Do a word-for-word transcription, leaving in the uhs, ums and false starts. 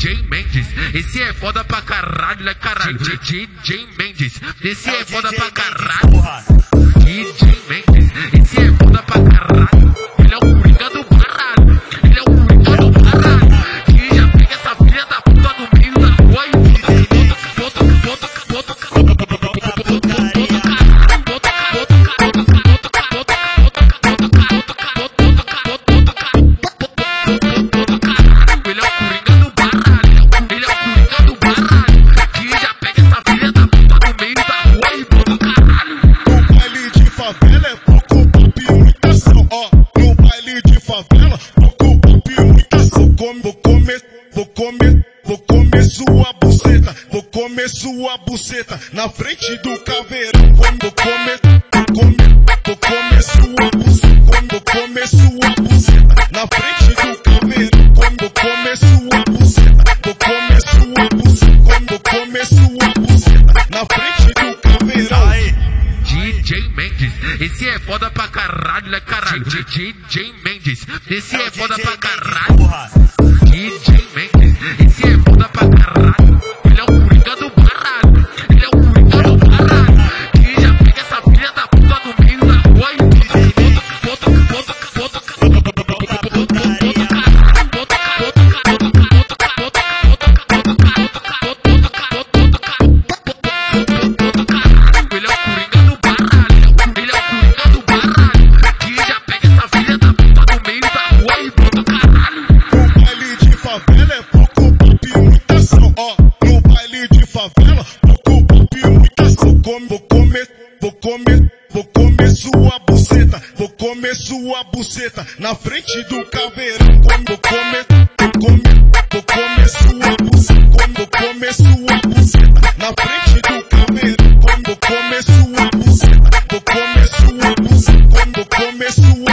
J Mendes, esse é foda pra caralho, né caralho? D J Mendes, esse é foda pra caralho. D J Mendes, esse é foda pra caralho. Ele é o Coringa do baralho, ele é o Coringa do baralho. Que já pega essa filha da puta no meio da rua e bota, bota, bota, bota, Vou comer, vou comer sua buceta, vou comer sua buceta na frente do caveirão. Vou comer, vou comer, vou comer sua buceta, vou comer sua buceta na frente do caveirão. Vou comer sua buceta, vou comer sua buceta, vou comer sua buceta na frente do caveirão. D J Mendes, esse é foda pra caralho, né caralho? D J Mendes, esse é foda pra caralho. D J Mendes, esse é foda pra caralho. Ele é o Coringa do baralho, ele é o Coringa do baralho. Que já pega essa filha da puta no meio da rua e bota, bota, bota, ele é o Coringa do baralho, ele é o Coringa do baralho. Que já pega essa filha da puta no meio da rua e bota caralho. Favela é pouco papo e muita ação, ó. No baile de favela, pouco papo e muita ação. Vou comer, vou comer, vou comer sua buceta, vou comer sua buceta na frente do caveirão. Vou comer, vou comer, vou comer sua buceta, vou comer sua buceta na frente do caveirão. Vou comer sua buceta, vou comer sua buceta, vou comer sua